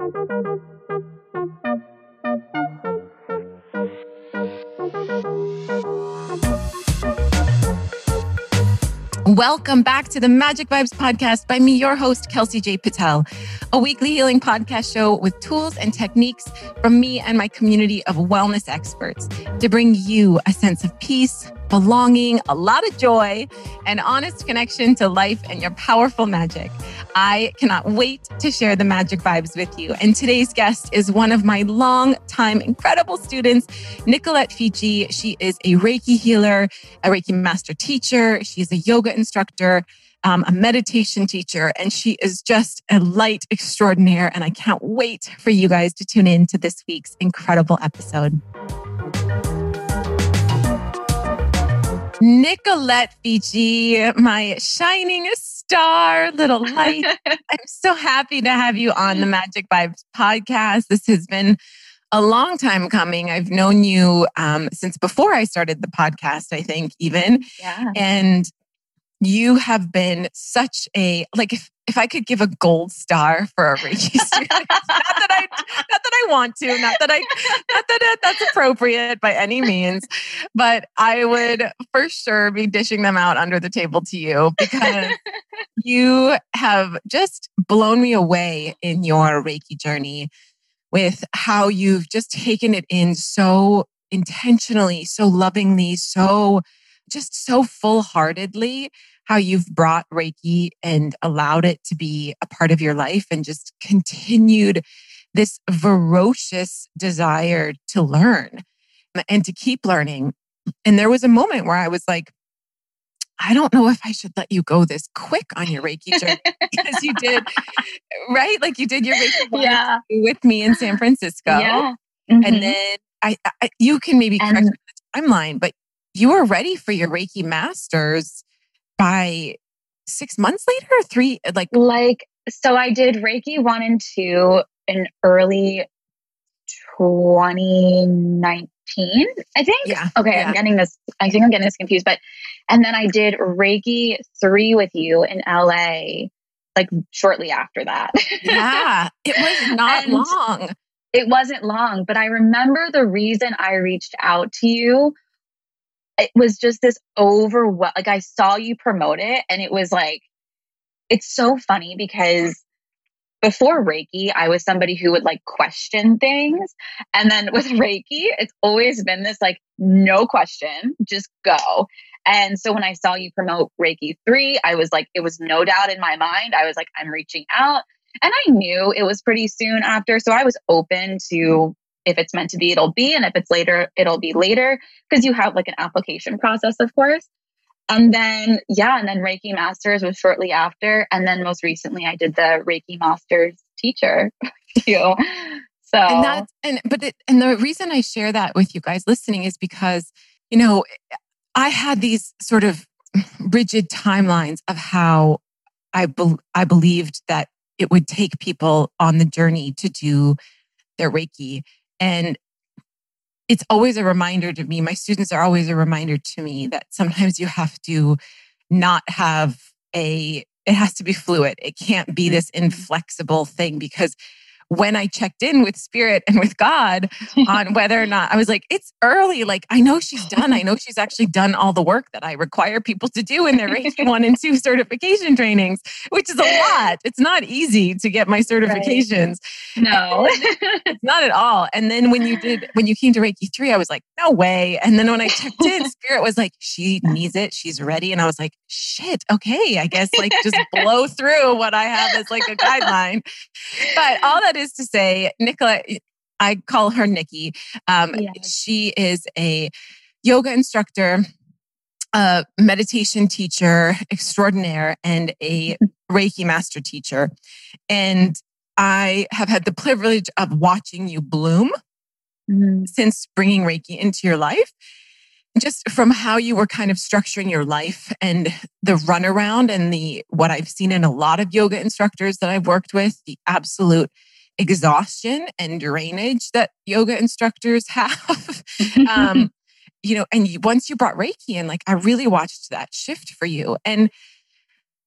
Welcome back to the Magic Vibes podcast by me, your host, Kelsey J. Patel, a weekly healing podcast show with tools and techniques from me and my community of wellness experts to bring you a sense of peace, belonging, a lot of joy, and honest connection to life and your powerful magic. I cannot wait to share the Magic Vibes with you. And today's guest is one of my long-time incredible students, Nicolette Fiji. She is a Reiki healer, a Reiki master teacher. She's a yoga instructor, a meditation teacher, and she is just a light extraordinaire. And I can't wait for you guys to tune in to this week's incredible episode. Nicolette Fiji, my shining star, little light. I'm so happy to have you on the Magic Vibes podcast. This has been a long time coming. I've known you since before I started the podcast, I think even. Yeah. And you have been such a, like, if I could give a gold star for a Reiki student, not that I want to, not that that's appropriate by any means, but I would for sure be dishing them out under the table to you because you have just blown me away in your Reiki journey with how you've just taken it in so intentionally, so lovingly, so full-heartedly, how you've brought Reiki and allowed it to be a part of your life and just continued this ferocious desire to learn and to keep learning. And there was a moment where I was like, I don't know if I should let you go this quick on your Reiki journey because you did, right? Like you did your Reiki with me in San Francisco. Yeah. Mm-hmm. And then I you can maybe correct me on the timeline, but you were ready for your Reiki masters by 6 months later or 3? So I did Reiki 1 and 2 in early 2019, I think. Yeah. Okay. Yeah. I think I'm getting this confused, and then I did Reiki 3 with you in LA, like shortly after that. Yeah. It was not long. It wasn't long, but I remember the reason I reached out to you. It was just this like I saw you promote it and it was like, it's so funny because before Reiki, I was somebody who would like question things. And then with Reiki, it's always been this like, no question, just go. And so when I saw you promote Reiki 3, I was like, it was no doubt in my mind. I was like, I'm reaching out. And I knew it was pretty soon after. So I was open to, if it's meant to be, it'll be. And if it's later, it'll be later. Because you have like an application process, of course. And then Reiki Masters was shortly after. And then most recently, I did the Reiki Masters teacher. So, and the reason I share that with you guys listening is because, you know, I had these sort of rigid timelines of how I believed that it would take people on the journey to do their Reiki. And it's always a reminder to me, my students are always a reminder to me that sometimes you have to not have it has to be fluid. It can't be this inflexible thing because when I checked in with Spirit and with God on whether or not, I was like, it's early. Like, I know she's done. I know she's actually done all the work that I require people to do in their Reiki 1 and 2 certification trainings, which is a lot. It's not easy to get my certifications. Right. No, it's not at all. And then when you came to Reiki 3, I was like, no way. And then when I checked in, Spirit was like, she needs it. She's ready. And I was like, shit. Okay. I guess like just blow through what I have as like a guideline. But all that is to say, Nicolette, I call her Nikki. She is a yoga instructor, a meditation teacher extraordinaire, and a Reiki master teacher. And I have had the privilege of watching you bloom since bringing Reiki into your life. Just from how you were kind of structuring your life and the runaround and what I've seen in a lot of yoga instructors that I've worked with, the absolute exhaustion and drainage that yoga instructors have. And once you brought Reiki in, like I really watched that shift for you. And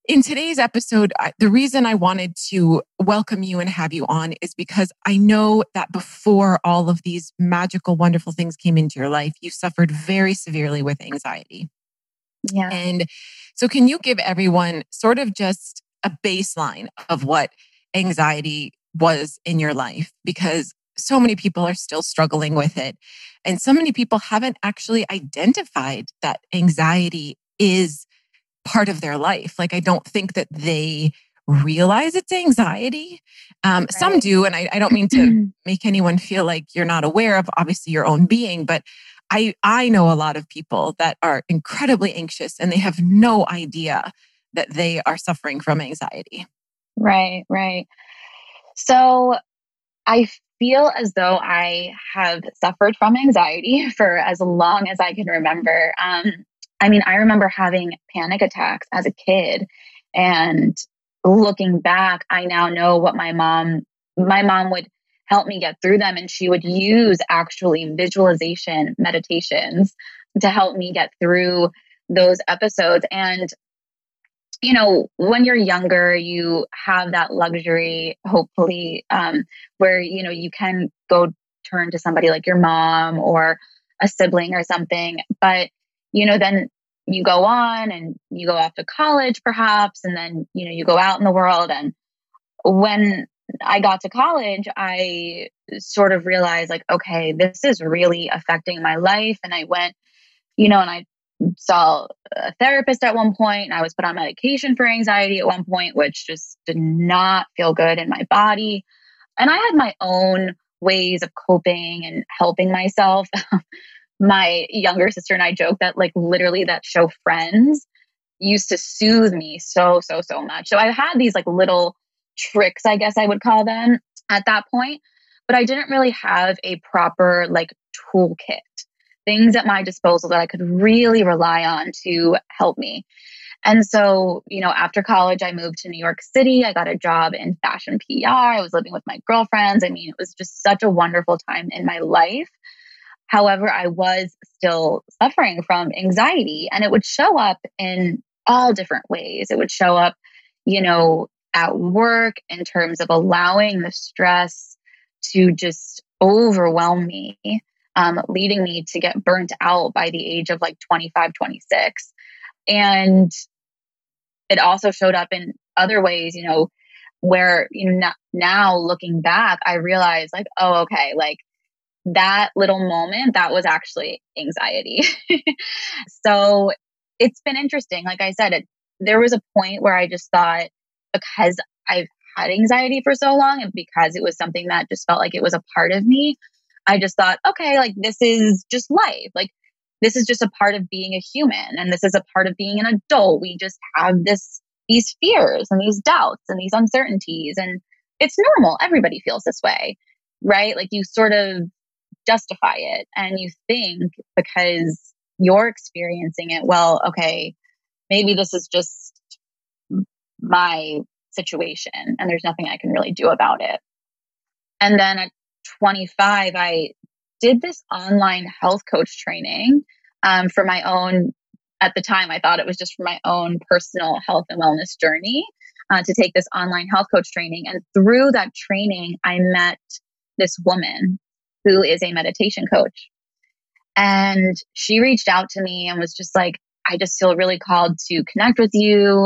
In today's episode, the reason I wanted to welcome you and have you on is because I know that before all of these magical, wonderful things came into your life, you suffered very severely with anxiety. Yeah. And so can you give everyone sort of just a baseline of what anxiety was in your life? Because so many people are still struggling with it. And so many people haven't actually identified that anxiety is part of their life. Like, I don't think that they realize it's anxiety. Some do. And I don't mean to make anyone feel like you're not aware of obviously your own being, but I know a lot of people that are incredibly anxious and they have no idea that they are suffering from anxiety. Right, right. So I feel as though I have suffered from anxiety for as long as I can remember. I remember having panic attacks as a kid, and looking back, I now know what my mom would help me get through them. And she would use actually visualization meditations to help me get through those episodes. And when you're younger, you have that luxury, hopefully, where, you can go turn to somebody like your mom or a sibling or something. But, then you go on and you go off to college perhaps, and then, you go out in the world. And when I got to college, I sort of realized like, okay, this is really affecting my life. And I went, and I saw a therapist at one point, and I was put on medication for anxiety at one point, which just did not feel good in my body. And I had my own ways of coping and helping myself. My younger sister and I joke that like literally that show Friends used to soothe me so much. So I had these like little tricks, I guess I would call them at that point, but I didn't really have a proper like toolkit, things at my disposal that I could really rely on to help me. And so, after college, I moved to New York City. I got a job in fashion PR. I was living with my girlfriends. It was just such a wonderful time in my life. However, I was still suffering from anxiety, and it would show up in all different ways. It would show up, at work in terms of allowing the stress to just overwhelm me, leading me to get burnt out by the age of like 25, 26. And it also showed up in other ways, where, now looking back, I realized like, oh, okay, like that little moment, that was actually anxiety. So it's been interesting. Like I said, there was a point where I just thought, because I've had anxiety for so long and because it was something that just felt like it was a part of me, I just thought, okay, like this is just life. Like this is just a part of being a human, and this is a part of being an adult. We just have these fears and these doubts and these uncertainties, and it's normal. Everybody feels this way, right? Like you sort of justify it and you think because you're experiencing it, well, okay, maybe this is just my situation and there's nothing I can really do about it. And then at 25, I did this online health coach training for my own, at the time, I thought it was just for my own personal health and wellness journey to take this online health coach training. And through that training, I met this woman who is a meditation coach. And she reached out to me and was just like, I just feel really called to connect with you.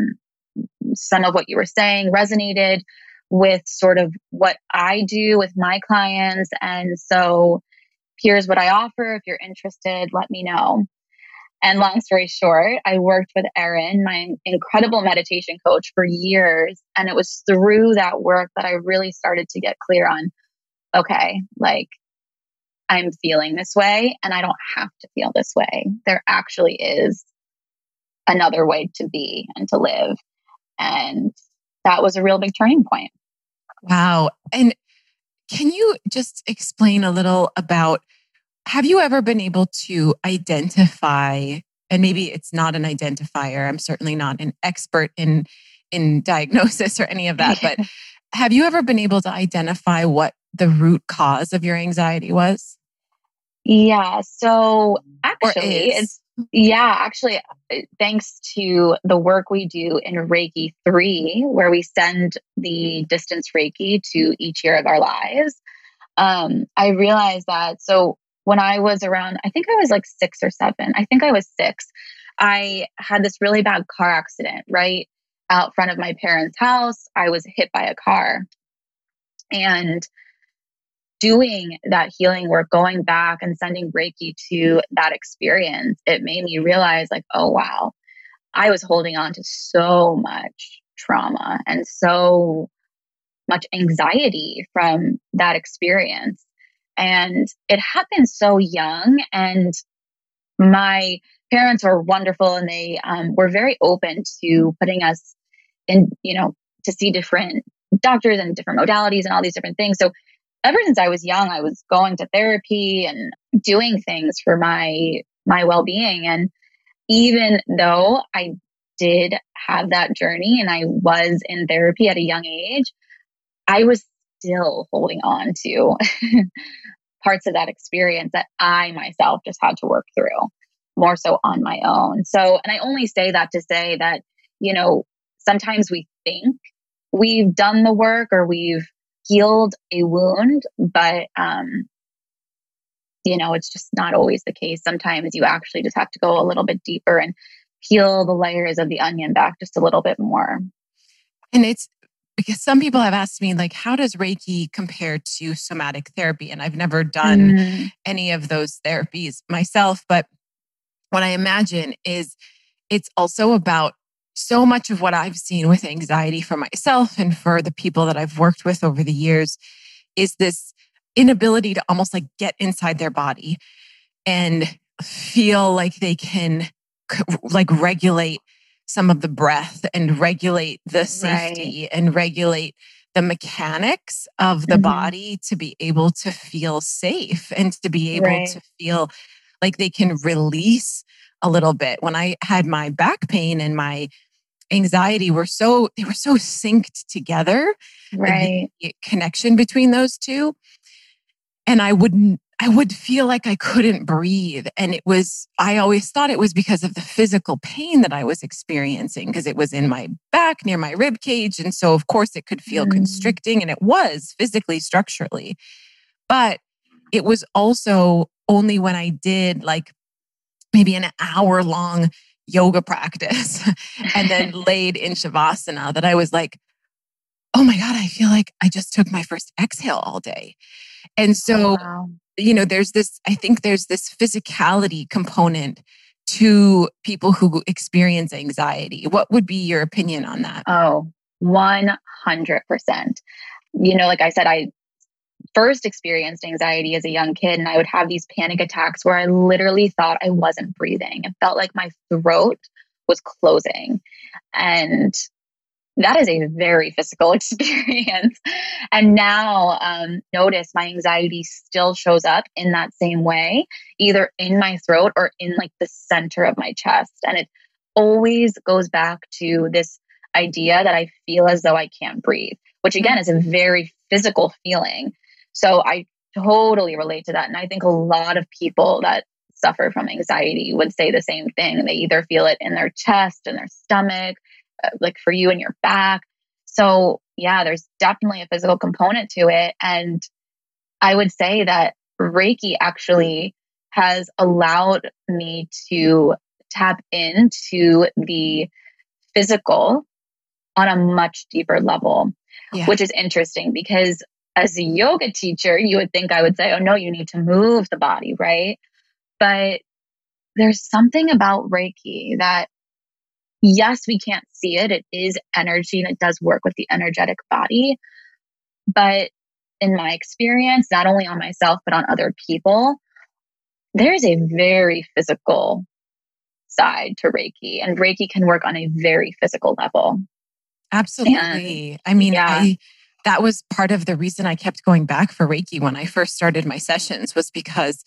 Some of what you were saying resonated with sort of what I do with my clients. And so here's what I offer. If you're interested, let me know. And long story short, I worked with Erin, my incredible meditation coach, for years. And it was through that work that I really started to get clear on, okay, like I'm feeling this way and I don't have to feel this way. There actually is another way to be and to live. And that was a real big turning point. Wow. And can you just explain a little about, have you ever been able to identify, and maybe it's not an identifier, I'm certainly not an expert in diagnosis or any of that, but have you ever been able to identify what the root cause of your anxiety was? Yeah. So actually, Yeah, actually, thanks to the work we do in Reiki 3, where we send the distance Reiki to each year of our lives, I realized that. So when I was around, I think I was like 6 or 7, I think I was 6, I had this really bad car accident right out front of my parents' house. I was hit by a car. And doing that healing work, going back and sending Reiki to that experience, it made me realize, like, oh, wow, I was holding on to so much trauma and so much anxiety from that experience. And it happened so young. And my parents were wonderful, and they were very open to putting us in, to see different doctors and different modalities and all these different things. So ever since I was young, I was going to therapy and doing things for my well-being. And even though I did have that journey and I was in therapy at a young age, I was still holding on to parts of that experience that I myself just had to work through more so on my own. So, and I only say that to say that, sometimes we think we've done the work or we've healed a wound, but, it's just not always the case. Sometimes you actually just have to go a little bit deeper and peel the layers of the onion back just a little bit more. And it's because some people have asked me, like, how does Reiki compare to somatic therapy? And I've never done any of those therapies myself. But what I imagine is it's also about so much of what I've seen with anxiety for myself and for the people that I've worked with over the years is this inability to almost like get inside their body and feel like they can like regulate some of the breath and regulate the safety and regulate the mechanics of the body to be able to feel safe and to be able to feel like they can release a little bit. When I had my back pain and my anxiety they were so synced together, the connection between those two. And I would feel like I couldn't breathe. And I always thought it was because of the physical pain that I was experiencing because it was in my back near my rib cage. And so of course it could feel constricting, and it was physically, structurally. But it was also only when I did like maybe an hour-long yoga practice and then laid in Shavasana that I was like, oh my God, I feel like I just took my first exhale all day. And so, I think there's this physicality component to people who experience anxiety. What would be your opinion on that? Oh, 100%. Like I said, I first experienced anxiety as a young kid, and I would have these panic attacks where I literally thought I wasn't breathing. It felt like my throat was closing. And that is a very physical experience. And now, notice my anxiety still shows up in that same way, either in my throat or in like the center of my chest. And it always goes back to this idea that I feel as though I can't breathe, which again is a very physical feeling. So I totally relate to that. And I think a lot of people that suffer from anxiety would say the same thing. They either feel it in their chest, in their stomach, like for you in your back. So yeah, there's definitely a physical component to it. And I would say that Reiki actually has allowed me to tap into the physical on a much deeper level, which is interesting because as a yoga teacher, you would think I would say, oh no, you need to move the body, right? But there's something about Reiki that, yes, we can't see it. It is energy and it does work with the energetic body. But in my experience, not only on myself, but on other people, there's a very physical side to Reiki, and Reiki can work on a very physical level. Absolutely. That was part of the reason I kept going back for Reiki when I first started my sessions, was because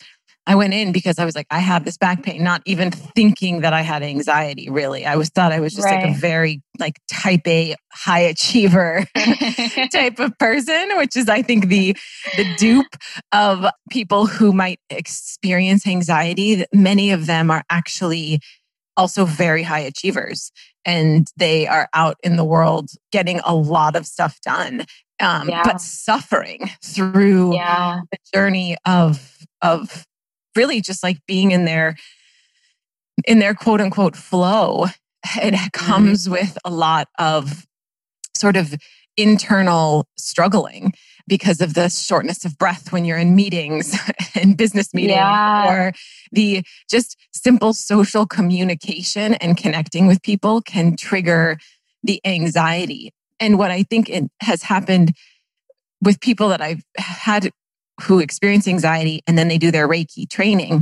I went in because I was like, I have this back pain, not even thinking that I had anxiety, really. Thought I was just like a very like type A high achiever type of person, which is, I think, the dupe of people who might experience anxiety. Many of them are actually also very high achievers, and they are out in the world getting a lot of stuff done, but suffering through the journey of really just like being in their quote unquote flow. It comes with a lot of sort of internal struggling because of the shortness of breath when you're in meetings and business meetings, or the just simple social communication and connecting with people can trigger the anxiety. And what I think it has happened with people that I've had who experience anxiety and then they do their Reiki training,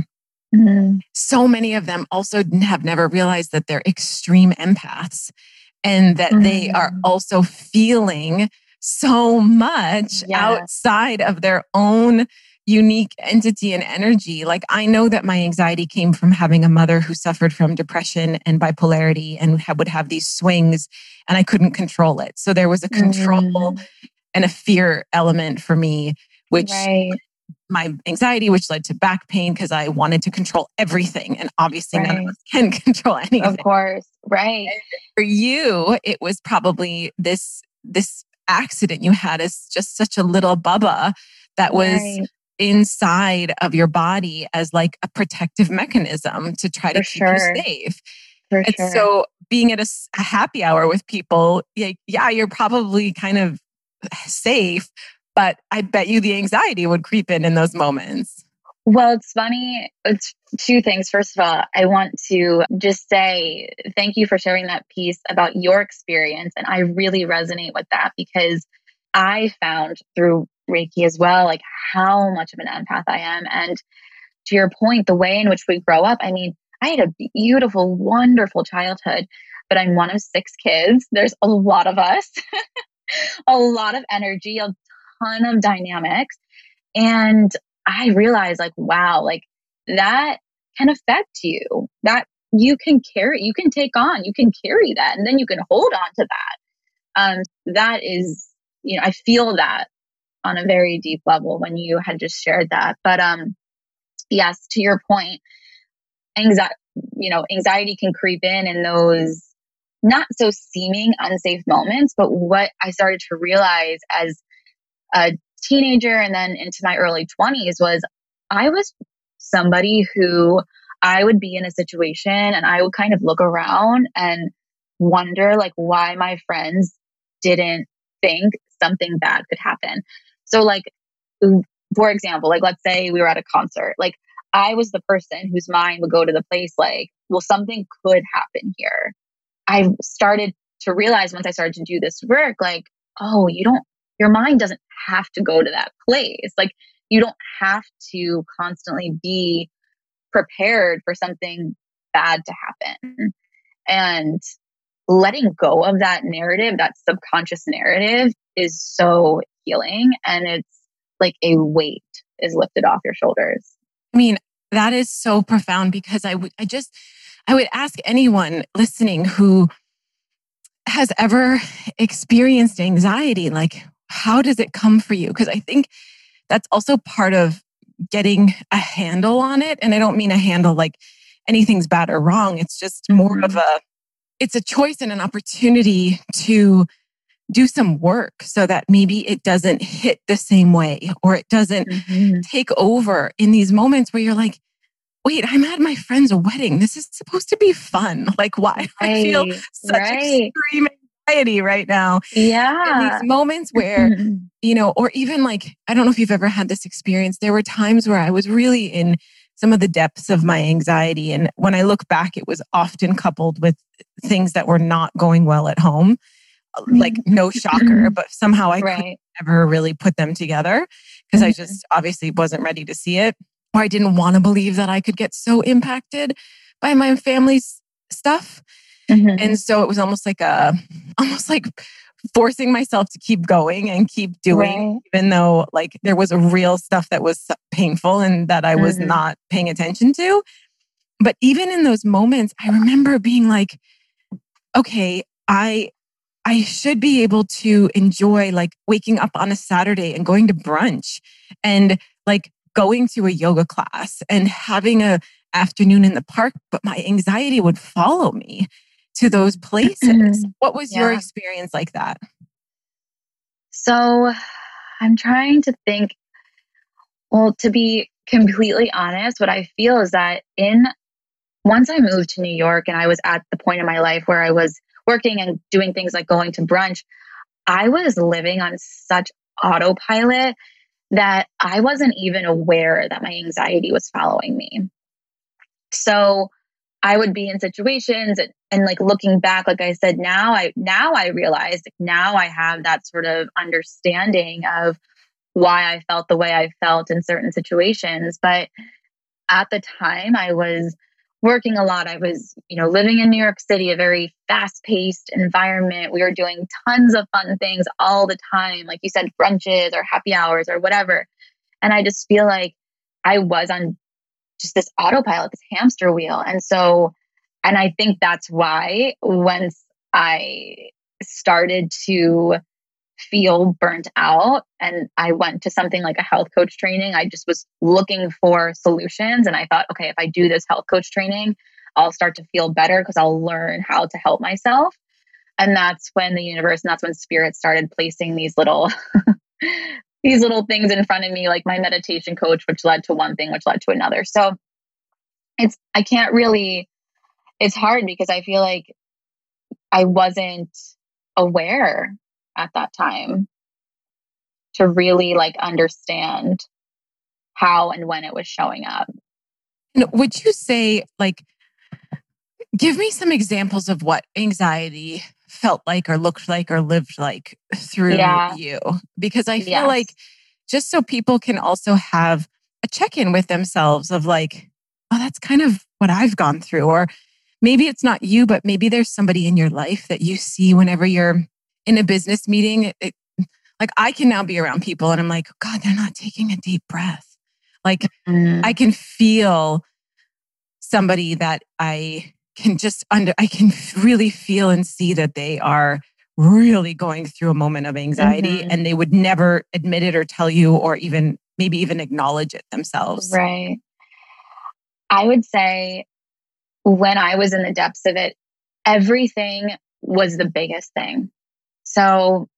so many of them also have never realized that they're extreme empaths and that they are also feeling so much outside of their own unique entity and energy. Like, I know that my anxiety came from having a mother who suffered from depression and bipolarity and would have these swings, and I couldn't control it. So there was a control and a fear element for me, which my anxiety, which led to back pain because I wanted to control everything. And obviously none of us can control anything. Of course. Right. And for you, it was probably this accident you had as just such a little bubba that was inside of your body as like a protective mechanism to try to keep you safe. So being at a happy hour with people, you're probably kind of safe, but I bet you the anxiety would creep in those moments. Well, it's funny. It's two things. First of all, I want to just say thank you for sharing that piece about your experience. And I really resonate with that because I found through Reiki as well, like how much of an empath I am. And to your point, the way in which we grow up, I mean, I had a beautiful, wonderful childhood, but I'm one of 6 kids. There's a lot of us, a lot of energy, a ton of dynamics. And I realized like, wow, like that can affect you, that you can carry, you can take on, you can carry that, and then you can hold on to that. That is, I feel that on a very deep level when you had just shared that. But yes, to your point, anxiety can creep in those not so seeming unsafe moments. But what I started to realize as a teenager and then into my early 20s was I was somebody who I would be in a situation and I would kind of look around and wonder like why my friends didn't think something bad could happen. So like, for example, like let's say we were at a concert, like I was the person whose mind would go to the place like, well, something could happen here. I started to realize once I started to do this work, like, oh, your mind doesn't have to go to that place. Like you don't have to constantly be prepared for something bad to happen. And letting go of that narrative, that subconscious narrative is so healing. And it's like a weight is lifted off your shoulders. I mean, that is so profound because I would ask anyone listening who has ever experienced anxiety, like, how does it come for you? Because I think that's also part of getting a handle on it. And I don't mean a handle like anything's bad or wrong. It's just more of it's a choice and an opportunity to do some work so that maybe it doesn't hit the same way or it doesn't take over in these moments where you're like, wait, I'm at my friend's wedding. This is supposed to be fun. Like, why do I feel such extreme anxiety right now? Yeah. And these moments where, or even like, I don't know if you've ever had this experience. There were times where I was really in some of the depths of my anxiety. And when I look back, it was often coupled with things that were not going well at home. Like no shocker, but somehow I couldn't ever really put them together because I just obviously wasn't ready to see it. Or I didn't want to believe that I could get so impacted by my family's stuff. And so it was almost like forcing myself to keep going and keep doing, even though like there was a real stuff that was painful and that I was not paying attention to. But even in those moments, I remember being like, okay, I should be able to enjoy like waking up on a Saturday and going to brunch and like going to a yoga class and having a afternoon in the park, but my anxiety would follow me to those places. What was your experience like that? So I'm trying to think, well, to be completely honest, what I feel is that once I moved to New York and I was at the point in my life where I was working and doing things like going to brunch, I was living on such autopilot that I wasn't even aware that my anxiety was following me. So I would be in situations and like looking back, like I said, now I realized, like, now I have that sort of understanding of why I felt the way I felt in certain situations. But at the time I was working a lot. I was, living in New York City, a very fast-paced environment. We were doing tons of fun things all the time. Like you said, brunches or happy hours or whatever. And I just feel like I was on just this autopilot, this hamster wheel. And I think that's why once I started to feel burnt out and I went to something like a health coach training, I just was looking for solutions. And I thought, okay, if I do this health coach training, I'll start to feel better because I'll learn how to help myself. And that's when the universe and that's when spirit started placing these little these little things in front of me, like my meditation coach, which led to one thing, which led to another. So it's hard because I feel like I wasn't aware at that time to really like understand how and when it was showing up. And would you say, like, give me some examples of what anxiety felt like or looked like or lived like through you? Because I feel like just so people can also have a check-in with themselves of like, oh, that's kind of what I've gone through. Or maybe it's not you, but maybe there's somebody in your life that you see whenever you're in a business meeting. Like I can now be around people and I'm like, God, they're not taking a deep breath. Like I can feel somebody that I can really feel and see that they are really going through a moment of anxiety and they would never admit it or tell you or maybe even acknowledge it themselves. Right. I would say when I was in the depths of it, everything was the biggest thing. So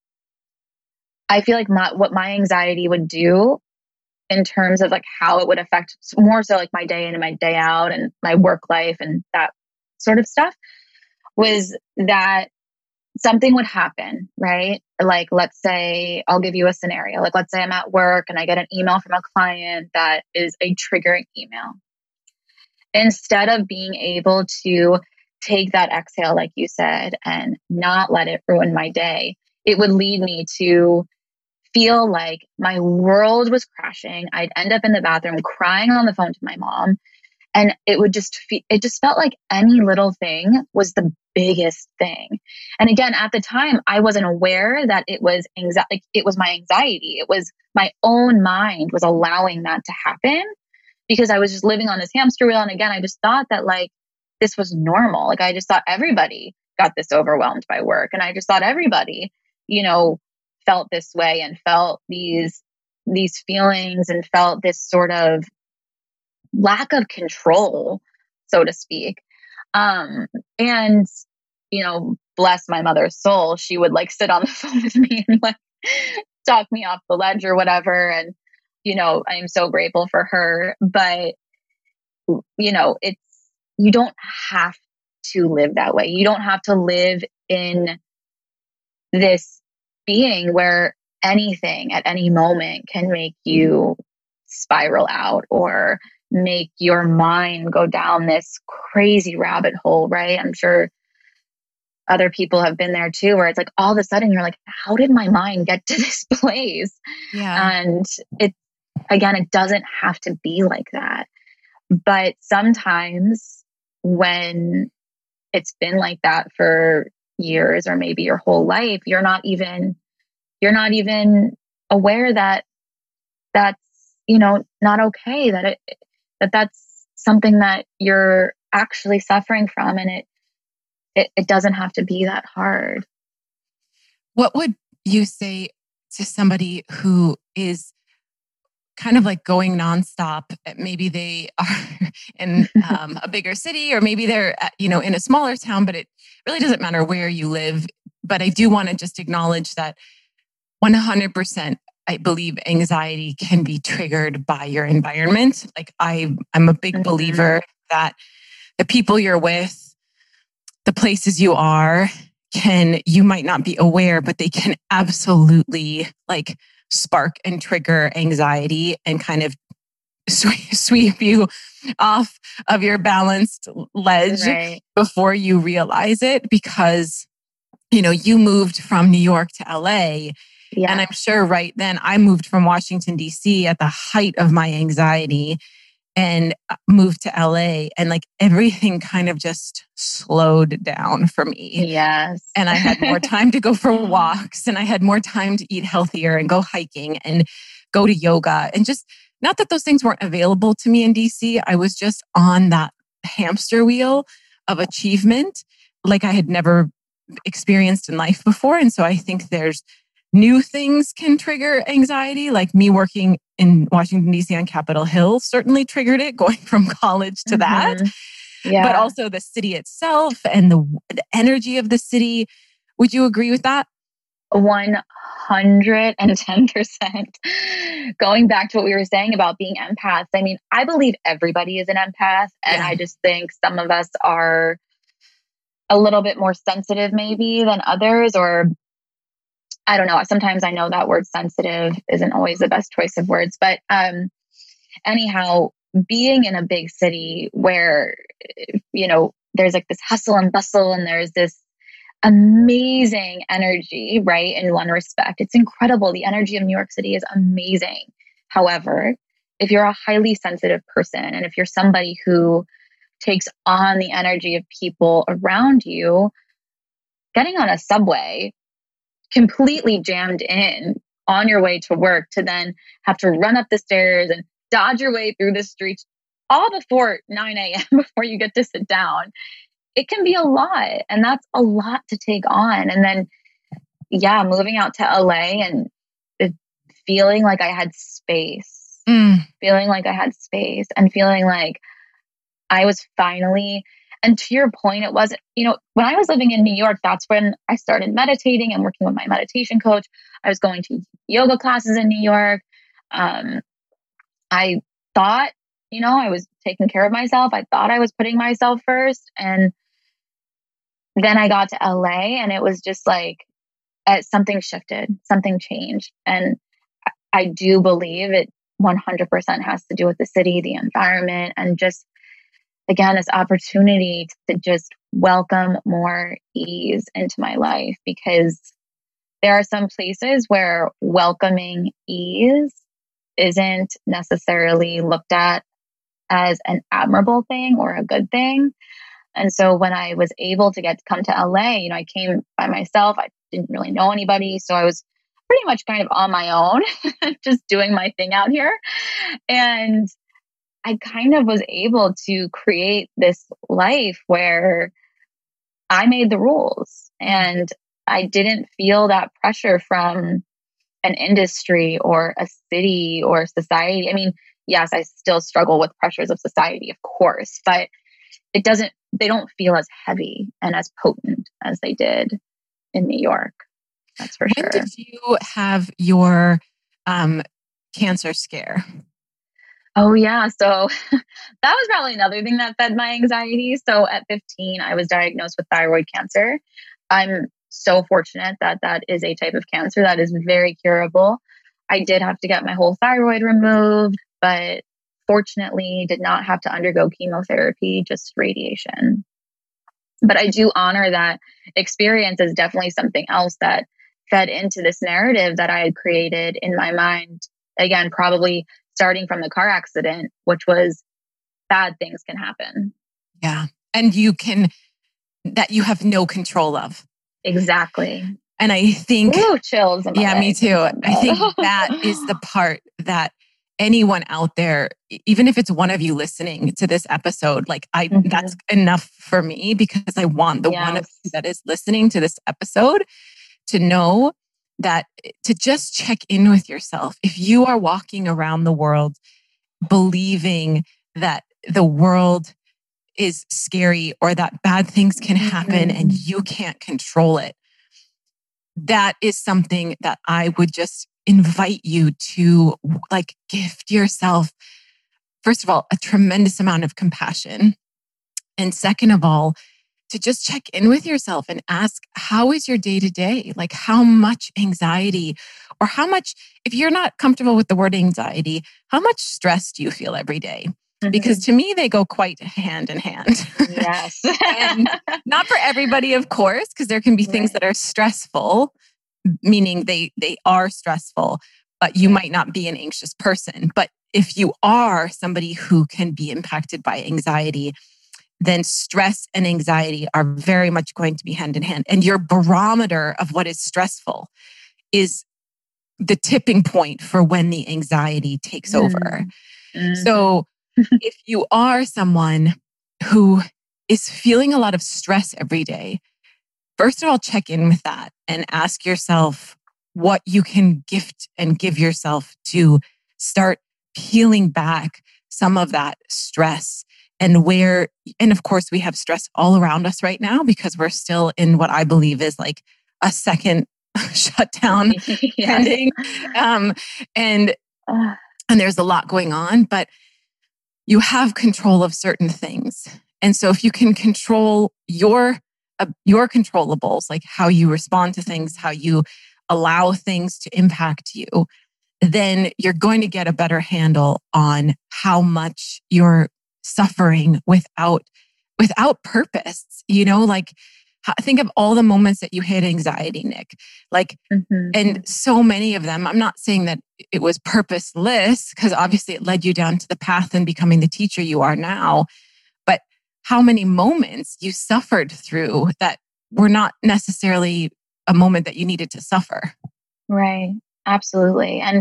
I feel like what my anxiety would do in terms of like how it would affect more so like my day in and my day out and my work life and that sort of stuff was that something would happen, right? Like, let's say, I'll give you a scenario. Like, let's say I'm at work and I get an email from a client that is a triggering email. Instead of being able to take that exhale, like you said, and not let it ruin my day, it would lead me to feel like my world was crashing. I'd end up in the bathroom crying on the phone to my mom. And it would it just felt like any little thing was the biggest thing. And again, at the time, I wasn't aware that it was anxiety. It was my anxiety. It was my own mind was allowing that to happen because I was just living on this hamster wheel. And again, I just thought that like this was normal. Like I just thought everybody got this overwhelmed by work. And I just thought everybody, felt this way and felt these feelings and felt this sort of lack of control, so to speak. And, bless my mother's soul, she would like sit on the phone with me and like talk me off the ledge or whatever. And, I'm so grateful for her, but, you don't have to live that way. You don't have to live in this being where anything at any moment can make you spiral out or make your mind go down this crazy rabbit hole, right? I'm sure other people have been there too, where it's like all of a sudden you're like, how did my mind get to this place? Yeah. And it doesn't have to be like that. But sometimes when it's been like that for years or maybe your whole life, you're not even aware that that's, not okay, that's something that you're actually suffering from, and it doesn't have to be that hard. What would you say to somebody who is kind of like going nonstop? Maybe they are in a bigger city, or maybe they're, in a smaller town, but it really doesn't matter where you live. But I do want to just acknowledge that 100%, I believe anxiety can be triggered by your environment. Like I'm a big believer that the people you're with, the places you are, you might not be aware, but they can absolutely like spark and trigger anxiety and kind of sweep you off of your balanced ledge before you realize it. Because, you moved from New York to LA. Yeah. And I'm sure right then I moved from Washington, D.C. at the height of my anxiety and moved to LA, and like everything kind of just slowed down for me. Yes. And I had more time to go for walks, and I had more time to eat healthier and go hiking and go to yoga. And just, not that those things weren't available to me in DC, I was just on that hamster wheel of achievement like I had never experienced in life before. And so I think there's new things can trigger anxiety, like me working in Washington, D.C. on Capitol Hill certainly triggered it, going from college to that. Yeah. But also the city itself and the energy of the city. Would you agree with that? 110%. Going back to what we were saying about being empaths, I mean, I believe everybody is an empath. And I just think some of us are a little bit more sensitive maybe than others, or I don't know. Sometimes I know that word sensitive isn't always the best choice of words, but anyhow, being in a big city where, there's like this hustle and bustle and there's this amazing energy, right? In one respect, it's incredible. The energy of New York City is amazing. However, if you're a highly sensitive person and if you're somebody who takes on the energy of people around you, getting on a subway completely jammed in on your way to work to then have to run up the stairs and dodge your way through the streets all before 9 a.m. before you get to sit down. It can be a lot, and that's a lot to take on. And then, moving out to LA and feeling like I had space, and feeling like I was finally, and to your point, it wasn't, when I was living in New York, that's when I started meditating and working with my meditation coach. I was going to yoga classes in New York. I thought, I was taking care of myself. I thought I was putting myself first. And then I got to LA and it was just like something shifted, something changed. And I do believe it 100% has to do with the city, the environment, and just, again, this opportunity to just welcome more ease into my life, because there are some places where welcoming ease isn't necessarily looked at as an admirable thing or a good thing. And so when I was able to come to LA, I came by myself. I didn't really know anybody. So I was pretty much kind of on my own, just doing my thing out here. And I kind of was able to create this life where I made the rules, and I didn't feel that pressure from an industry or a city or society. I mean, yes, I still struggle with pressures of society, of course, but they don't feel as heavy and as potent as they did in New York. That's for sure. When did you have your cancer scare? Oh, yeah. So that was probably another thing that fed my anxiety. So at 15, I was diagnosed with thyroid cancer. I'm so fortunate that that is a type of cancer that is very curable. I did have to get my whole thyroid removed, but fortunately did not have to undergo chemotherapy, just radiation. But I do honor that experience as definitely something else that fed into this narrative that I had created in my mind. Again, probably starting from the car accident, which was bad things can happen. Yeah. And that you have no control of. Exactly. And I think, ooh, chills in my yeah, me legs. too. I think that is the part that anyone out there, even if it's one of you listening to this episode, like that's enough for me, because I want the one of you that is listening to this episode to know that, to just check in with yourself. If you are walking around the world believing that the world is scary or that bad things can happen and you can't control it, that is something that I would just invite you to, like, gift yourself, first of all, a tremendous amount of compassion. And second of all, to just check in with yourself and ask, how is your day to day? Like, how much anxiety, or how much, if you're not comfortable with the word anxiety, how much stress do you feel every day? Because to me, they go quite hand in hand. Yes. And not for everybody, of course, because there can be things that are stressful, meaning they are stressful, but you might not be an anxious person. But if you are somebody who can be impacted by anxiety, then stress and anxiety are very much going to be hand in hand. And your barometer of what is stressful is the tipping point for when the anxiety takes over. So if you are someone who is feeling a lot of stress every day, first of all, check in with that and ask yourself what you can gift and give yourself to start peeling back some of that stress. And of course, we have stress all around us right now because we're still in what I believe is like a second shutdown pending. And there's a lot going on, but you have control of certain things. And so if you can control your controllables, like how you respond to things, how you allow things to impact you, then you're going to get a better handle on how much you're suffering without purpose. Like, think of all the moments that you hit anxiety, Nick. Like, and so many of them, I'm not saying that it was purposeless, because obviously it led you down to the path and becoming the teacher you are now. But how many moments you suffered through that were not necessarily a moment that you needed to suffer. Right. Absolutely. And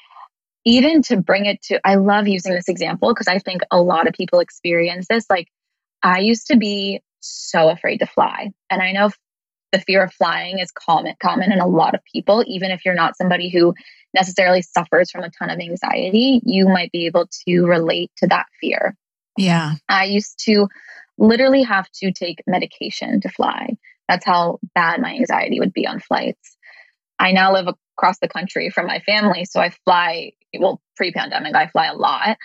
even to bring it to, I love using this example because I think a lot of people experience this. Like, I used to be so afraid to fly. And I know the fear of flying is common in a lot of people. Even if you're not somebody who necessarily suffers from a ton of anxiety, you might be able to relate to that fear. Yeah. I used to literally have to take medication to fly. That's how bad my anxiety would be on flights. I now live across the country from my family, so I fly, well, pre-pandemic, I fly a lot.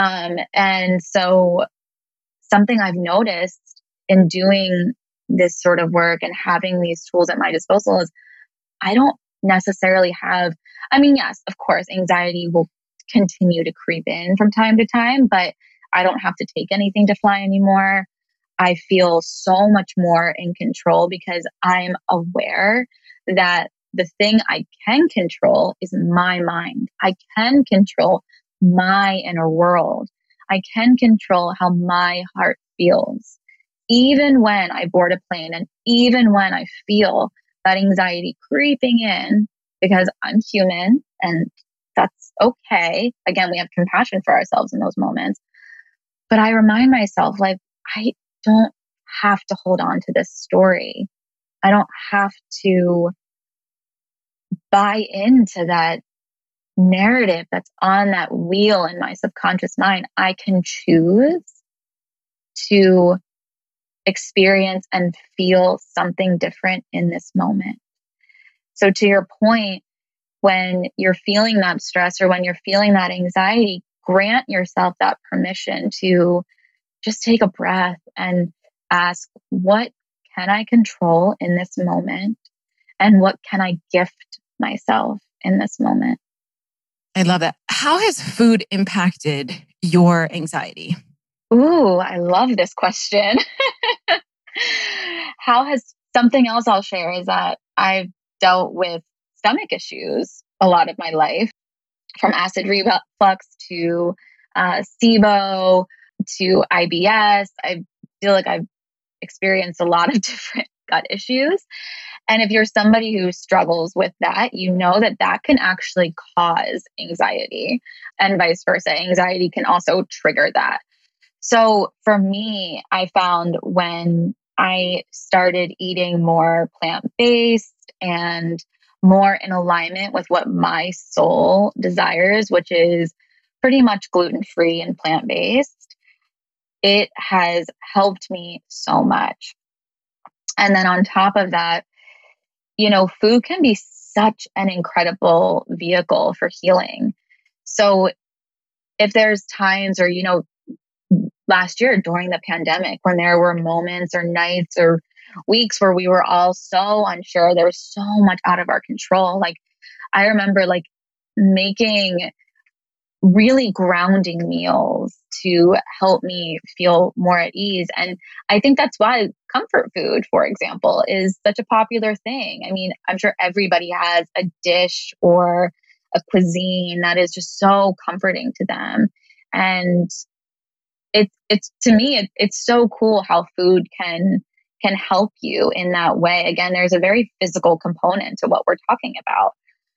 And so something I've noticed in doing this sort of work and having these tools at my disposal is I don't necessarily have, yes, of course, anxiety will continue to creep in from time to time, but I don't have to take anything to fly anymore. I feel so much more in control because I'm aware that the thing I can control is my mind. I can control my inner world. I can control how my heart feels. Even when I board a plane and even when I feel that anxiety creeping in, because I'm human and that's okay. Again, we have compassion for ourselves in those moments. But I remind myself, like, I don't have to hold on to this story. I don't have to buy into that narrative that's on that wheel in my subconscious mind. I can choose to experience and feel something different in this moment. So to your point, when you're feeling that stress or when you're feeling that anxiety, grant yourself that permission to just take a breath and ask, what can I control in this moment? And what can I gift myself in this moment? I love that. How has food impacted your anxiety? Ooh, I love this question. How has something else I'll share is that I've dealt with stomach issues a lot of my life, from acid reflux to SIBO to IBS. I feel like I've experienced a lot of different gut issues. And if you're somebody who struggles with that, you know that that can actually cause anxiety, and vice versa. Anxiety can also trigger that. So for me, I found when I started eating more plant-based and more in alignment with what my soul desires, which is pretty much gluten-free and plant-based, it has helped me so much. And then on top of that, food can be such an incredible vehicle for healing. So if there's times or, last year during the pandemic when there were moments or nights or weeks where we were all so unsure, there was so much out of our control. Like I remember making really grounding meals to help me feel more at ease. And I think that's why comfort food, for example, is such a popular thing. I mean, I'm sure everybody has a dish or a cuisine that is just so comforting to them. And it's to me, it's so cool how food can help you in that way. Again, there's a very physical component to what we're talking about.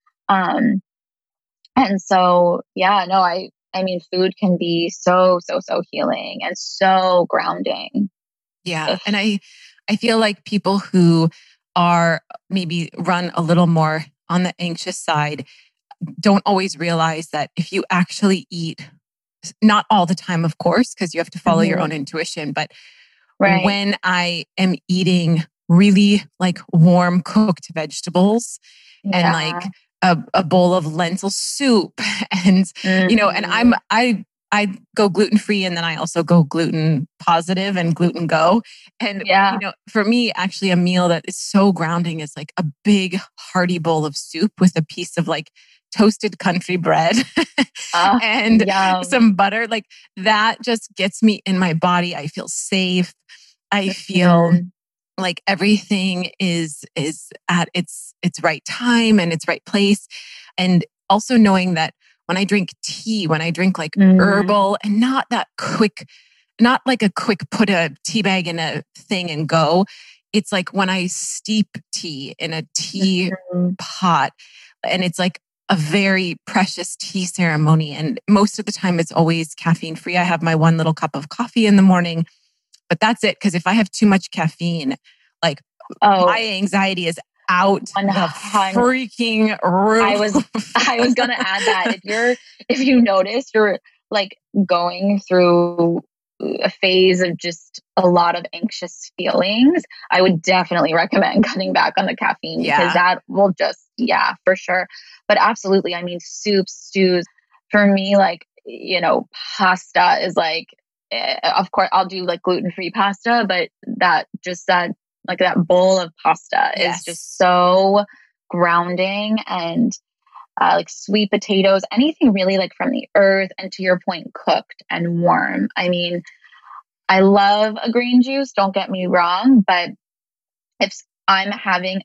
And so, yeah, no, I mean, food can be so healing and so grounding. Yeah. And I feel like people who are maybe run a little more on the anxious side don't always realize that if you actually eat, not all the time, of course, because you have to follow your own intuition, but when I am eating really warm cooked vegetables and a bowl of lentil soup and, and I go gluten-free and then I also go gluten positive and gluten go. And, for me, actually a meal that is so grounding is a big hearty bowl of soup with a piece of toasted country bread and some butter. That just gets me in my body. I feel safe. I feel like everything is at its right time and its right place. And also knowing that when I drink tea, when I drink herbal and not that quick, not a quick put a tea bag in a thing and go. It's when I steep tea in a tea pot, and it's a very precious tea ceremony. And most of the time it's always caffeine free. I have my one little cup of coffee in the morning, but that's it. Because if I have too much caffeine, my anxiety is out the freaking roof. I was gonna add that if you notice you're going through a phase of just a lot of anxious feelings, I would definitely recommend cutting back on the caffeine because that will just, for sure. But absolutely, I mean, soups, stews, for me, pasta is of course I'll do gluten-free pasta, but that bowl of pasta is just so grounding. And sweet potatoes, anything really from the earth and, to your point, cooked and warm. I mean, I love a green juice, don't get me wrong, but if I'm having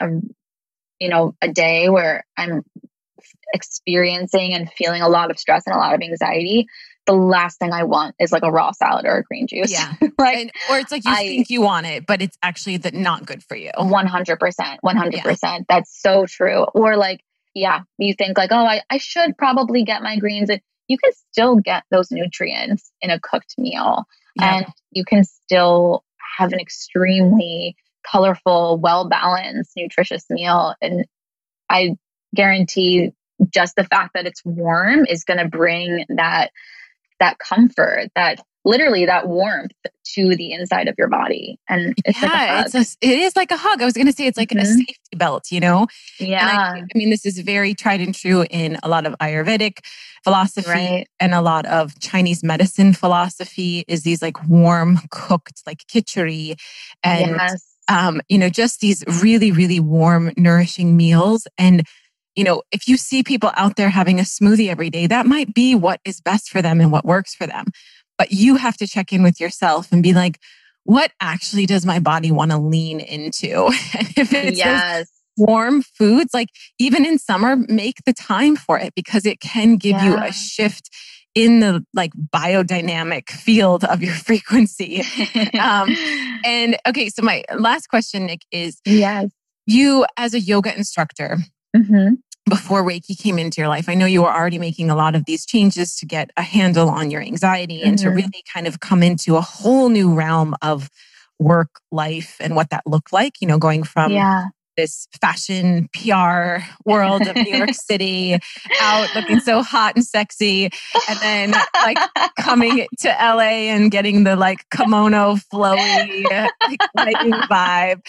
a day where I'm experiencing and feeling a lot of stress and a lot of anxiety, the last thing I want is a raw salad or a green juice. Yeah. Or it's you think you want it, but it's actually not good for you. 100%. 100%. That's so true. Or you think oh, I should probably get my greens. You can still get those nutrients in a cooked meal. And you can still have an extremely colorful, well-balanced, nutritious meal. And I guarantee just the fact that it's warm is going to bring that comfort, that warmth to the inside of your body. And it's like a hug. It is like a hug. I was going to say it's like a safety belt, Yeah. And I mean, this is very tried and true in a lot of Ayurvedic philosophy and a lot of Chinese medicine philosophy is these warm cooked khichdi and, just these really, really warm, nourishing meals. And if you see people out there having a smoothie every day, that might be what is best for them and what works for them. But you have to check in with yourself and be what actually does my body want to lean into? And if it's those warm foods, even in summer, make the time for it because it can give you a shift in the biodynamic field of your frequency. And okay, so my last question, Nick, is You, as a yoga instructor, before Reiki came into your life, I know you were already making a lot of these changes to get a handle on your anxiety and to really kind of come into a whole new realm of work, life, and what that looked like, going from this fashion PR world of New York City out looking so hot and sexy. And then like coming to LA and getting the like kimono flowy, like lighting vibe,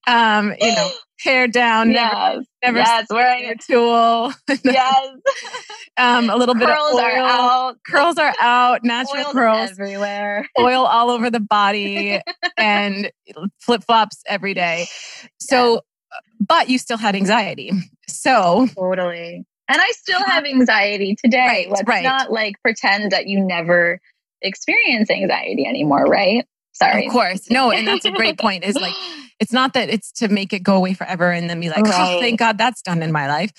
hair down, never wearing a tool. Yes. A little bit of curls oil. are out. Curls are out. Natural Oil's curls everywhere. Oil all over the body and flip-flops every day. So, but you still had anxiety. So totally. And I still have anxiety today. Let's not like pretend that you never experience anxiety anymore, right? Sorry. Of course. No, and that's a great point. Is like, it's not that it's to make it go away forever and then be like, oh, thank God that's done in my life.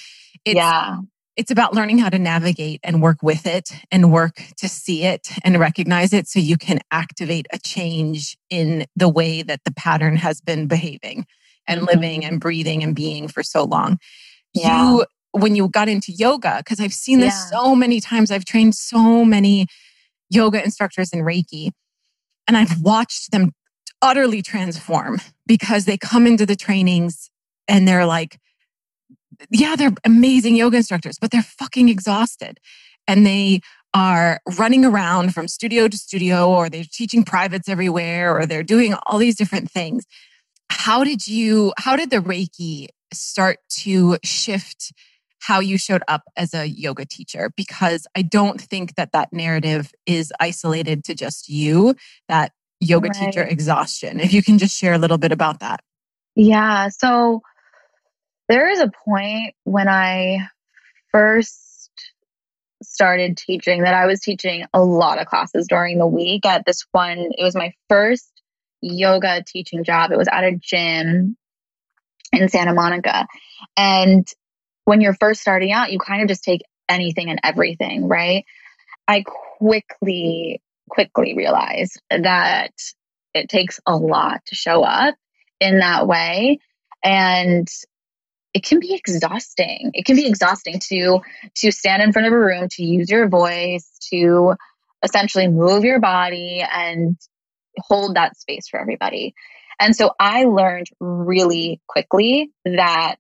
It's about learning how to navigate and work with it and work to see it and recognize it so you can activate a change in the way that the pattern has been behaving and living and breathing and being for so long. When you got into yoga, because I've seen this so many times, I've trained so many yoga instructors in Reiki, and I've watched them utterly transform because they come into the trainings and they're like, they're amazing yoga instructors, but they're fucking exhausted. And they are running around from studio to studio, or they're teaching privates everywhere, or they're doing all these different things. How did the Reiki start to shift how you showed up as a yoga teacher? Because I don't think that narrative is isolated to just you, that yoga teacher exhaustion. If you can just share a little bit about that. Yeah. So there is a point when I first started teaching that I was teaching a lot of classes during the week at this one. It was my first yoga teaching job. It was at a gym in Santa Monica. And when you're first starting out, you kind of just take anything and everything, right? I quickly realized that it takes a lot to show up in that way. And it can be exhausting. It can be exhausting to stand in front of a room, to use your voice, to essentially move your body and hold that space for everybody. And so I learned really quickly that,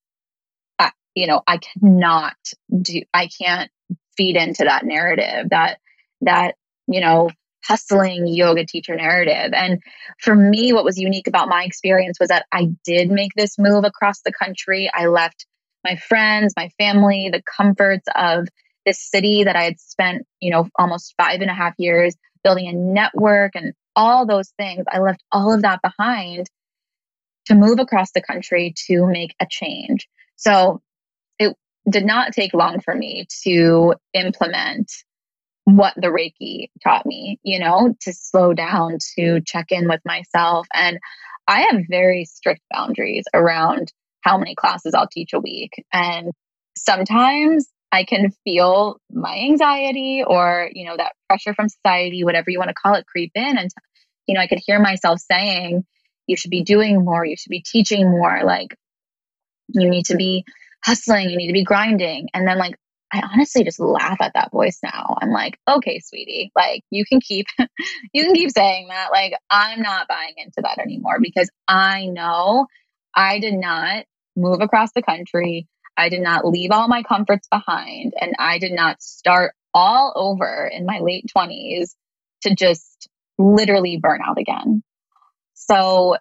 I can't feed into that narrative, that hustling yoga teacher narrative. And for me, what was unique about my experience was that I did make this move across the country. I left my friends, my family, the comforts of this city that I had spent, almost 5.5 years building a network and all those things. I left all of that behind to move across the country to make a change. So it did not take long for me to implement what the Reiki taught me, to slow down, to check in with myself. And I have very strict boundaries around how many classes I'll teach a week. And sometimes I can feel my anxiety or, that pressure from society, whatever you want to call it, creep in. And, I could hear myself saying, you should be doing more, you should be teaching more, like you need to be hustling, you need to be grinding. And then I honestly just laugh at that voice now. I'm like, okay, sweetie, you can keep saying that. I'm not buying into that anymore because I know I did not move across the country. I did not leave all my comforts behind, and I did not start all over in my late 20s to just literally burn out again. So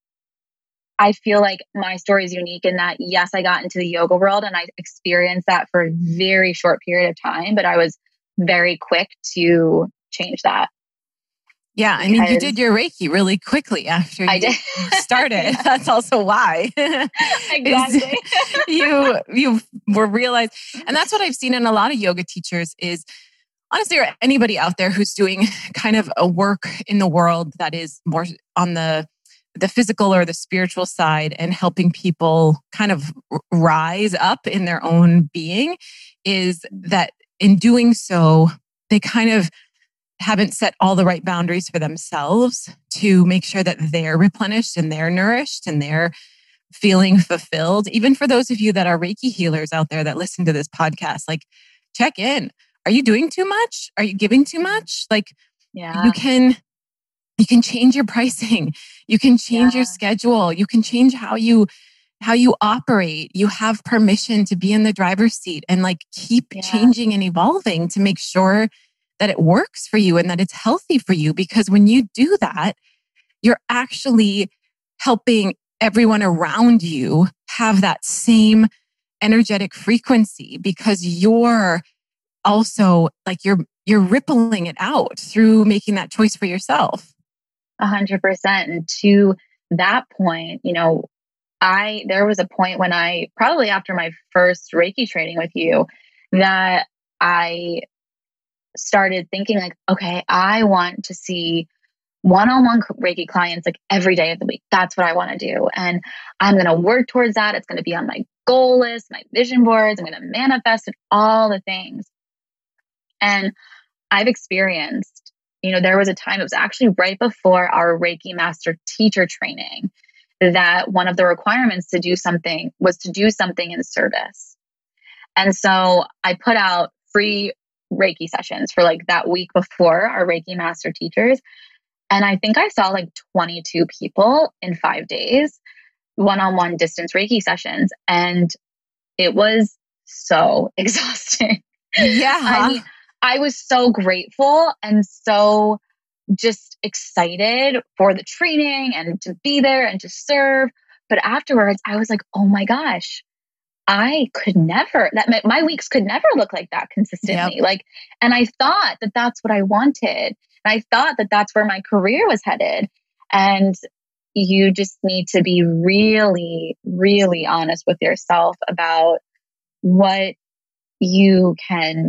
I feel like my story is unique in that, yes, I got into the yoga world and I experienced that for a very short period of time, but I was very quick to change that. Yeah. I mean, you did your Reiki really quickly after you started. That's also why. Exactly. you were realized. And that's what I've seen in a lot of yoga teachers is, honestly, or anybody out there who's doing kind of a work in the world that is more on the physical or the spiritual side and helping people kind of rise up in their own being, is that in doing so, they kind of haven't set all the right boundaries for themselves to make sure that they're replenished and they're nourished and they're feeling fulfilled. Even for those of you that are Reiki healers out there that listen to this podcast, like check in. Are you doing too much? Are you giving too much? Like you can change your pricing. You can change your schedule. You can change how you operate. You have permission to be in the driver's seat and like keep changing and evolving to make sure that it works for you and that it's healthy for you. Because when you do that, you're actually helping everyone around you have that same energetic frequency, because you're also like you're rippling it out through making that choice for yourself. 100%. And to that point, there was a point when probably after my first Reiki training with you, that I started thinking like, okay, I want to see one-on-one Reiki clients like every day of the week. That's what I want to do. And I'm going to work towards that. It's going to be on my goal list, my vision boards. I'm going to manifest it, all the things. And I've experienced, there was a time, it was actually right before our Reiki Master Teacher training, that one of the requirements was to do something in service. And so I put out free Reiki sessions for like that week before our Reiki Master Teachers. And I think I saw like 22 people in 5 days, one-on-one distance Reiki sessions. And it was so exhausting. Yeah. I mean, I was so grateful and so just excited for the training and to be there and to serve. But afterwards, I was like, oh my gosh, I could never, my weeks could never look like that consistently. Yep. And I thought that that's what I wanted. And I thought that that's where my career was headed. And you just need to be really, really honest with yourself about what you can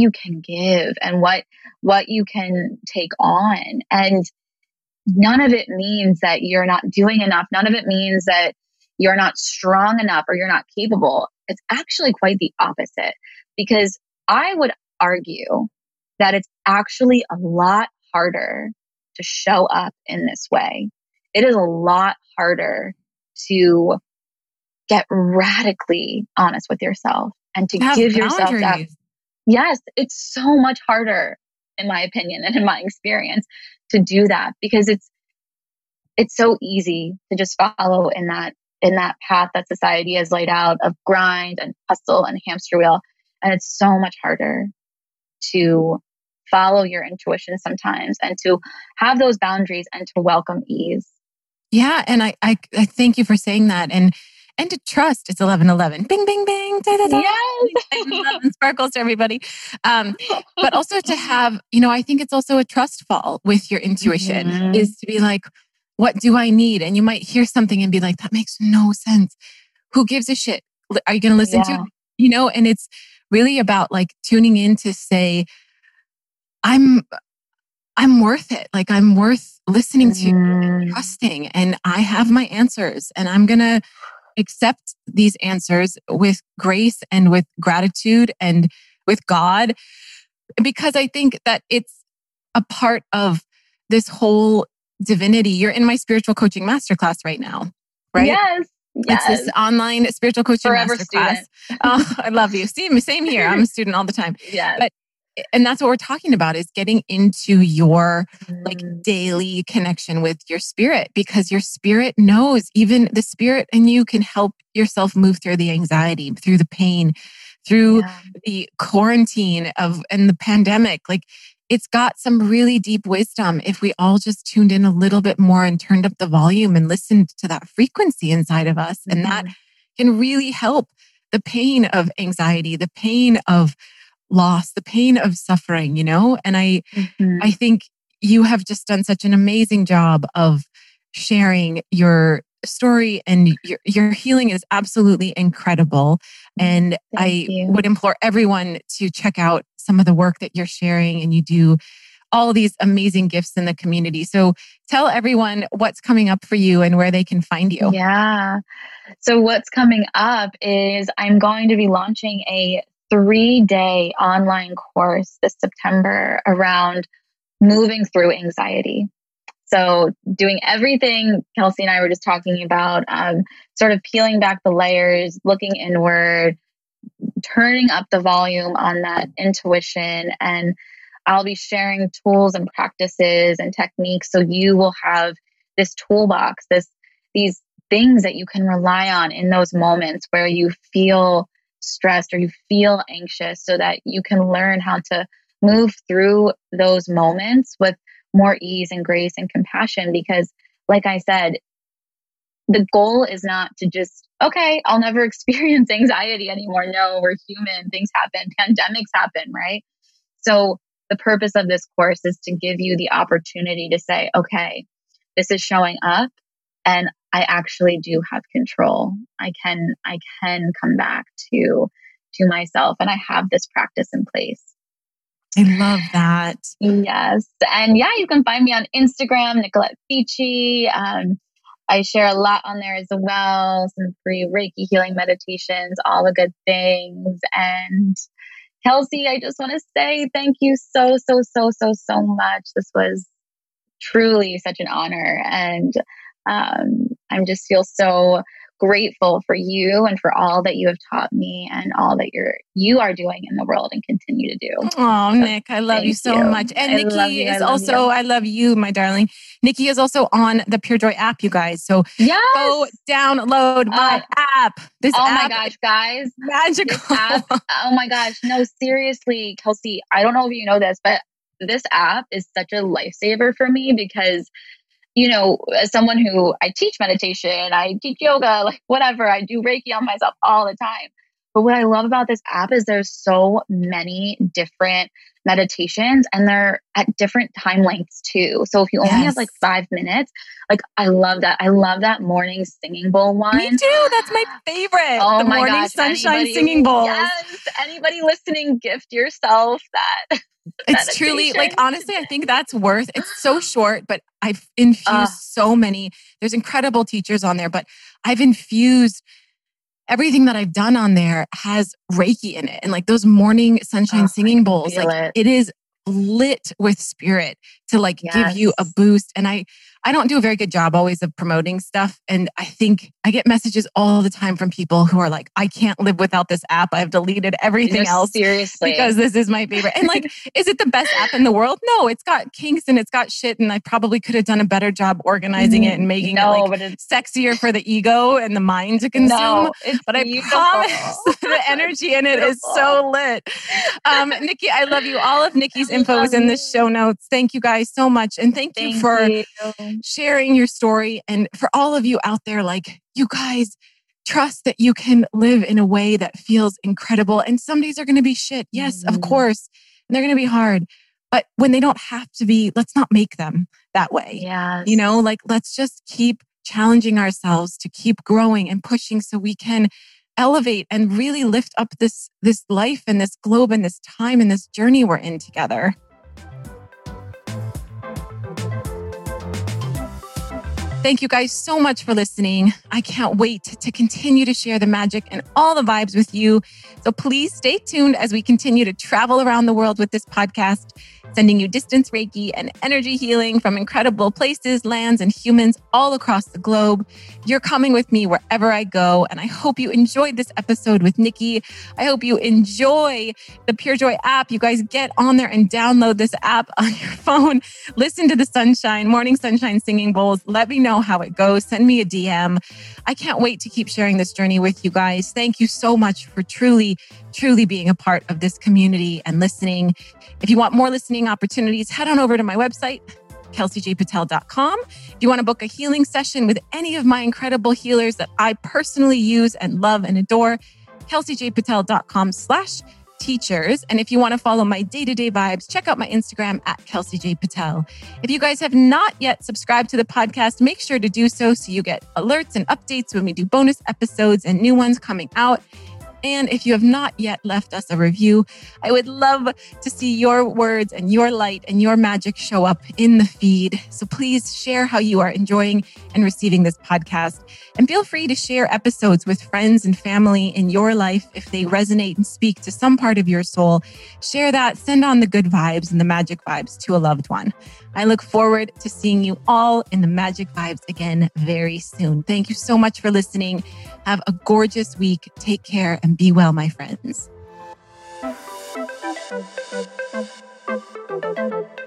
give and what you can take on. And none of it means that you're not doing enough. None of it means that you're not strong enough or you're not capable. It's actually quite the opposite, because I would argue that it's actually a lot harder to show up in this way. It is a lot harder to get radically honest with yourself and to give yourself that. Yes, it's so much harder, in my opinion and in my experience, to do that, because it's so easy to just follow in that path that society has laid out of grind and hustle and hamster wheel. And it's so much harder to follow your intuition sometimes and to have those boundaries and to welcome ease. Yeah. And I thank you for saying that. And to trust it's 11:11. Bing, bing, bing. Da, da, da. Yes. Sparkles to everybody. But also to have, I think it's also a trust fall with your intuition, is to be like, what do I need? And you might hear something and be like, that makes no sense. Who gives a shit? Are you going to listen to it? And it's really about like tuning in to say, I'm worth it. Like I'm worth listening to and trusting, and I have my answers, and I'm going to accept these answers with grace and with gratitude and with God, because I think that it's a part of this whole divinity. You're in my spiritual coaching masterclass right now, right? Yes. It's this online spiritual coaching Forever masterclass. Oh, I love you. Same here. I'm a student all the time. Yes. And that's what we're talking about, is getting into your like daily connection with your spirit, because your spirit knows, even the spirit in you can help yourself move through the anxiety, through the pain, through the quarantine and the pandemic. Like it's got some really deep wisdom if we all just tuned in a little bit more and turned up the volume and listened to that frequency inside of us. And that can really help the pain of anxiety, the pain of loss, the pain of suffering, And I think you have just done such an amazing job of sharing your story, and your healing is absolutely incredible. And I would implore everyone to check out some of the work that you're sharing, and you do all these amazing gifts in the community. So tell everyone what's coming up for you and where they can find you. Yeah. So what's coming up is I'm going to be launching a 3-day online course this September around moving through anxiety. So doing everything Kelsey and I were just talking about, sort of peeling back the layers, looking inward, turning up the volume on that intuition. And I'll be sharing tools and practices and techniques. So you will have this toolbox, these things that you can rely on in those moments where you feel stressed or you feel anxious, so that you can learn how to move through those moments with more ease and grace and compassion. Because like I said, the goal is not to just, okay, I'll never experience anxiety anymore. No, we're human. Things happen. Pandemics happen, right? So the purpose of this course is to give you the opportunity to say, okay, this is showing up and I actually do have control. I can come back to myself, and I have this practice in place. I love that. Yes. And yeah, you can find me on Instagram, Nicolette Fici. I share a lot on there as well, some free Reiki healing meditations, all the good things. And Kelsey, I just want to say thank you so much. This was truly such an honor. And I just feel so grateful for you and for all that you have taught me and all that you are doing in the world and continue to do. Oh, so, Nick, I love you so much. And Nikki is also, I love you, my darling. Nikki is also on the Pure Joy app, you guys. So go download my app. This app, my gosh, guys. Magical. This app, oh my gosh. No, seriously, Kelsey, I don't know if you know this, but this app is such a lifesaver for me because, you know, as someone who I teach meditation, I teach yoga, like whatever, I do Reiki on myself all the time. But what I love about this app is there's so many different meditations and they're at different time lengths too. So if you only have like 5 minutes, like I love that. I love that morning singing bowl one. Me too. That's my favorite. Oh the my morning gosh. sunshine singing bowls. Yes. Anybody listening, gift yourself that. It's truly like, honestly, I think that's worth, it's so short, but I've infused so many, there's incredible teachers on there, but I've infused everything that I've done on there has Reiki in it. And like those morning sunshine singing bowls, like it is lit with spirit to like give you a boost. And I don't do a very good job always of promoting stuff. And I think I get messages all the time from people who are like, I can't live without this app. I've deleted everything else because this is my favorite. And like, is it the best app in the world? No, it's got kinks and it's got shit. And I probably could have done a better job organizing it and making it like sexier for the ego and the mind to consume. No, but I promise the energy in it is so lit. Nikki, I love you. All of Nikki's info is in the show notes. Thank you guys so much. And thank you for sharing your story. And for all of you out there, like, you guys trust that you can live in a way that feels incredible. And some days are going to be shit. Yes, of course. And they're going to be hard. But when they don't have to be, let's not make them that way. Yes. You know, like, let's just keep challenging ourselves to keep growing and pushing so we can elevate and really lift up this life and this globe and this time and this journey we're in together. Thank you guys so much for listening. I can't wait to continue to share the magic and all the vibes with you. So please stay tuned as we continue to travel around the world with this podcast, sending you distance Reiki and energy healing from incredible places, lands, and humans all across the globe. You're coming with me wherever I go. And I hope you enjoyed this episode with Nikki. I hope you enjoy the Pure Joy app. You guys get on there and download this app on your phone. Listen to the morning sunshine singing bowls. Let me know how it goes. Send me a DM. I can't wait to keep sharing this journey with you guys. Thank you so much for truly being a part of this community and listening. If you want more listening opportunities, head on over to my website, kelseyjpatel.com. If you want to book a healing session with any of my incredible healers that I personally use and love and adore, kelseyjpatel.com/teachers. And if you want to follow my day-to-day vibes, check out my Instagram at kelseyjpatel. If you guys have not yet subscribed to the podcast, make sure to do so you get alerts and updates when we do bonus episodes and new ones coming out. And if you have not yet left us a review, I would love to see your words and your light and your magic show up in the feed. So please share how you are enjoying and receiving this podcast. And feel free to share episodes with friends and family in your life if they resonate and speak to some part of your soul. Share that, send on the good vibes and the magic vibes to a loved one. I look forward to seeing you all in the Magic Vibes again very soon. Thank you so much for listening. Have a gorgeous week. Take care and be well, my friends.